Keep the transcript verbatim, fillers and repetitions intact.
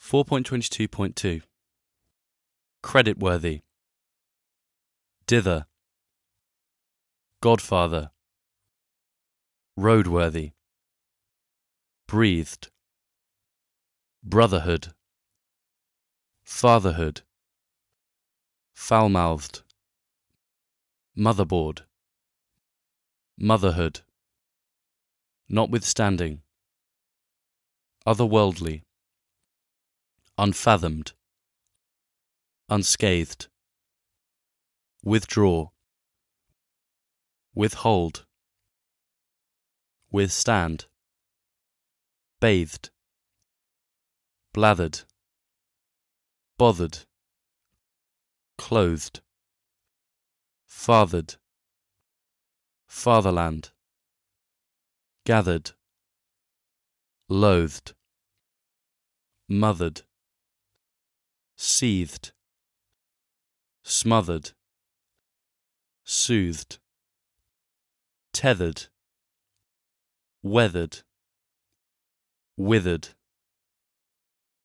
four point twenty-two point two. Creditworthy. Dither. Godfather. Roadworthy. Breathed. Brotherhood. Fatherhood. Foul-mouthed. Motherboard. Motherhood. Notwithstanding. Otherworldly. Unfathomed. Unscathed. Withdraw. Withhold. Withstand. Bathed. Blathered. Bothered. Clothed. Fathered. Fatherland. Gathered. Loathed. Mothered. Seethed. Smothered. Soothed. Tethered. Weathered. Withered.